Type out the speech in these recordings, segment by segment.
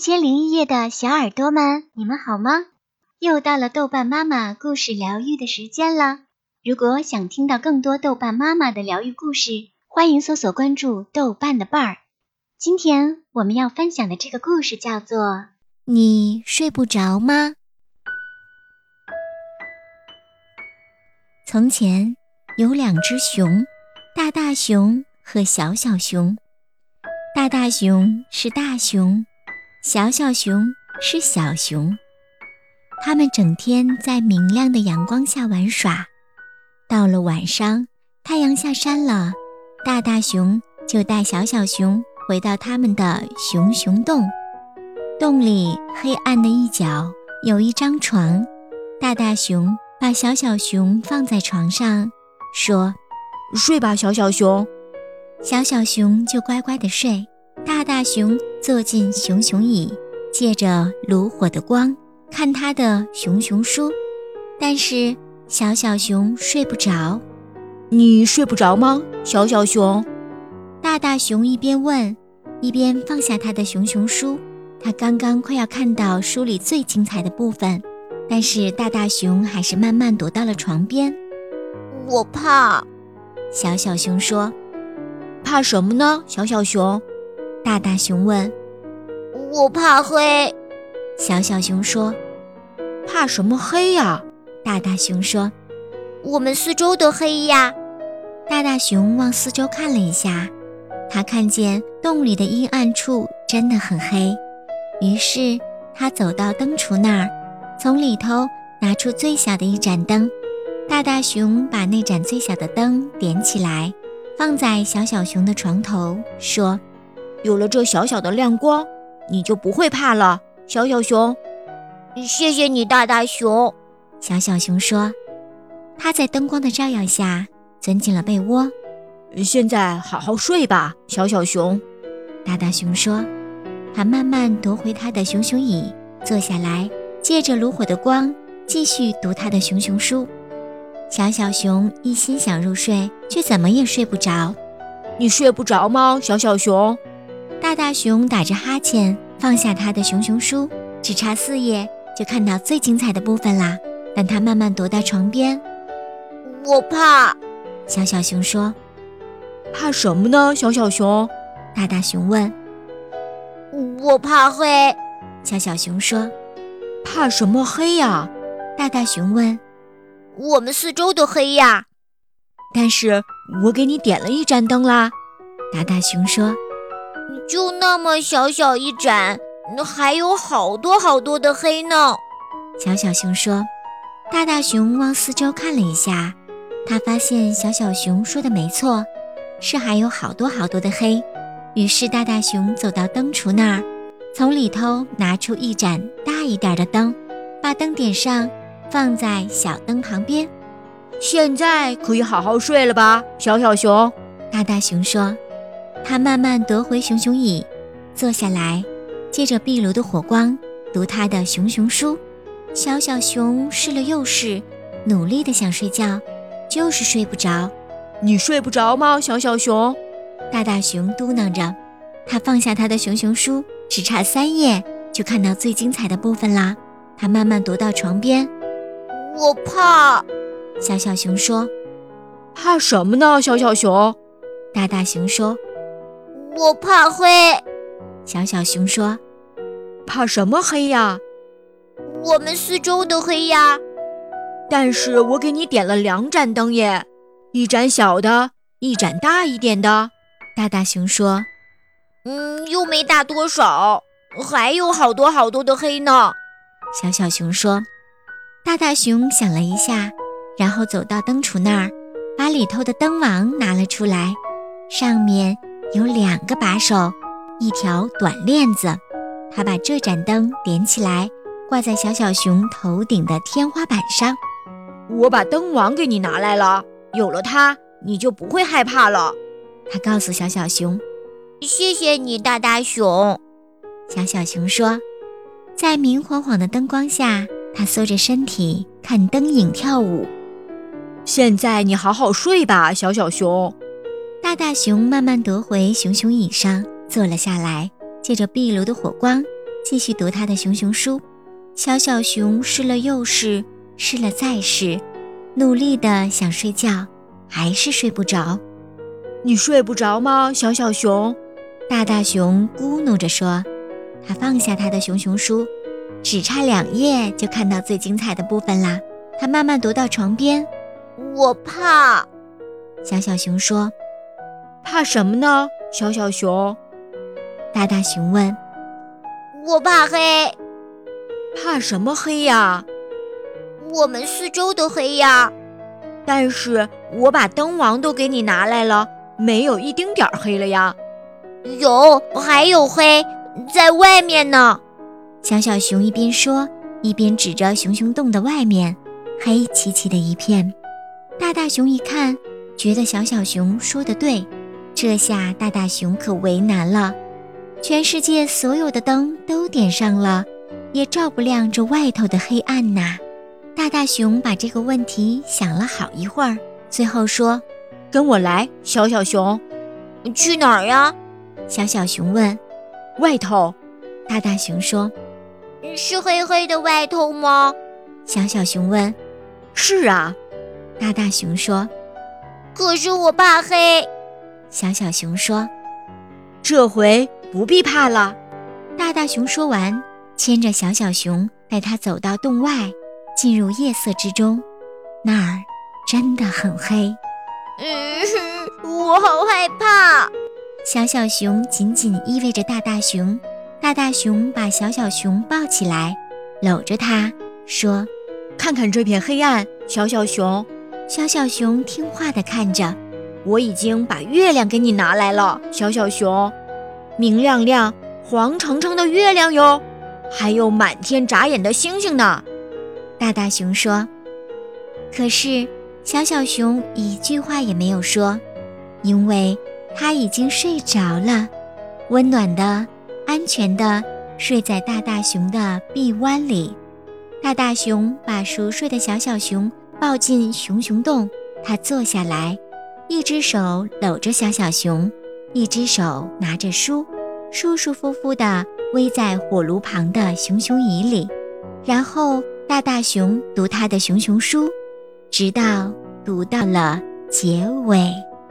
1001夜的小耳朵们，你们好吗？又到了豆瓣妈妈故事疗愈的时间了。如果想听到更多豆瓣妈妈的疗愈故事，欢迎搜索关注豆瓣的伴儿。今天我们要分享的这个故事叫做你睡不着吗？从前有2只熊，大大熊和小小熊。大大熊是大熊，小小熊是小熊。他们整天在明亮的阳光下玩耍。到了晚上，太阳下山了，大大熊就带小小熊回到他们的熊熊洞。洞里黑暗的一角有一张床，大大熊把小小熊放在床上，说： 睡吧，小小熊。 小小熊就乖乖地睡。大大熊坐进熊熊椅，借着炉火的光看他的熊熊书，但是小小熊睡不着。 你睡不着吗，小小熊？ 大大熊一边问，一边放下他的熊熊书。他刚刚快要看到书里最精彩的部分，但是大大熊还是慢慢躲到了床边。 我怕。 小小熊说。 怕什么呢，小小熊？ 大大熊问。 我怕黑。 小小熊说。 怕什么黑呀？ 大大熊说。 我们四周都黑呀。 大大熊往四周看了一下，他看见洞里的阴暗处真的很黑，于是他走到灯橱那儿，从里头拿出最小的一盏灯。大大熊把那盏最小的灯点起来，放在小小熊的床头，说： 有了这小小的亮光，你就不会怕了，小小熊。 谢谢你，大大熊。 小小熊说。他在灯光的照耀下钻进了被窝。 现在好好睡吧，小小熊。 大大熊说。他慢慢夺回他的熊熊椅，坐下来，借着炉火的光继续读他的熊熊书。小小熊一心想入睡，却怎么也睡不着。 你睡不着吗，小小熊？ 大大熊打着哈欠，放下他的熊熊书，只差4页就看到最精彩的部分啦。但他慢慢躲到床边。 我怕。 小小熊说。 怕什么呢，小小熊？ 大大熊问。 我怕黑。 小小熊说。 怕什么黑呀？ 大大熊问。 我们四周都黑呀。 但是我给你点了一盏灯啦。 大大熊说。 就那么小小一盏，还有好多好多的黑呢。 小小熊说。大大熊往四周看了一下，他发现小小熊说的没错，是还有好多好多的黑。于是大大熊走到灯橱那儿，从里头拿出一盏大一点的灯，把灯点上，放在小灯旁边。 现在可以好好睡了吧，小小熊？ 大大熊说。他慢慢夺回熊熊椅，坐下来，借着壁炉的火光读他的熊熊书。小小熊试了又试，努力地想睡觉，就是睡不着。 你睡不着吗，小小熊？ 大大熊嘟囔着。他放下他的熊熊书，只差3页就看到最精彩的部分啦。他慢慢踱到床边。 我怕。 小小熊说。 怕什么呢，小小熊？ 大大熊说。 我怕黑。 小小熊说。 怕什么黑呀？ 我们四周都黑呀。 但是我给你点了2盏灯耶，一盏小的，一盏大一点的。 大大熊说。 又没大多少，还有好多好多的黑呢。 小小熊说。大大熊想了一下，然后走到灯橱那儿，把里头的灯网拿了出来，上面有2个把手，一条短链子。他把这盏灯点起来，挂在小小熊头顶的天花板上。 我把灯网给你拿来了，有了它，你就不会害怕了。 他告诉小小熊。 谢谢你，大大熊。 小小熊说。在明晃晃的灯光下，他缩着身体看灯影跳舞。 现在你好好睡吧，小小熊。 大大熊慢慢踱回熊熊椅上，坐了下来，借着壁炉的火光， 继续读他的熊熊书。小小熊试了又试，试了再试，努力地想睡觉，还是睡不着。 你睡不着吗，小小熊？ 大大熊咕哝着说。他放下他的熊熊书，只差2页就看到最精彩的部分啦。他慢慢读到床边。 我怕。 小小熊说。 怕什么呢，小小熊？ 大大熊问。 我怕黑。 怕什么黑呀？ 我们四周的黑呀。 但是我把灯王都给你拿来了，没有一丁点儿黑了呀。 还有黑，在外面呢。 小小熊一边说，一边指着熊熊洞的外面，黑漆漆的一片。大大熊一看，觉得小小熊说得对，这下大大熊可为难了。全世界所有的灯都点上了，也照不亮这外头的黑暗呐。大大熊把这个问题想了好一会儿，最后说： 跟我来，小小熊。 去哪儿呀？ 小小熊问。 外头。 大大熊说。 是黑黑的外头吗？ 小小熊问。 是啊。 大大熊说。 可是我怕黑。 小小熊说。 这回不必怕了。 大大熊说完，牵着小小熊带他走到洞外，进入夜色之中。那儿真的很黑。 我好害怕。 小小熊紧紧依偎着大大熊，大大熊把小小熊抱起来，搂着它说： 看看这片黑暗，小小熊。 小小熊听话地看着。 我已经把月亮给你拿来了，小小熊。明亮亮、黄澄澄的月亮哟，还有满天眨眼的星星呢。 大大熊说。可是小小熊一句话也没有说，因为他已经睡着了，温暖的、安全的睡在大大熊的臂弯里。大大熊把熟睡的小小熊抱进熊熊洞，他坐下来，一只手搂着小小熊，一只手拿着书，舒舒服服地偎在火炉旁的熊熊椅里。然后大大熊读他的熊熊书，直到读到了结尾。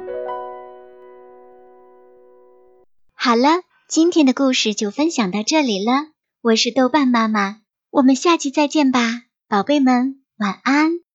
好了，今天的故事就分享到这里了。我是豆瓣妈妈，我们下期再见吧，宝贝们，晚安。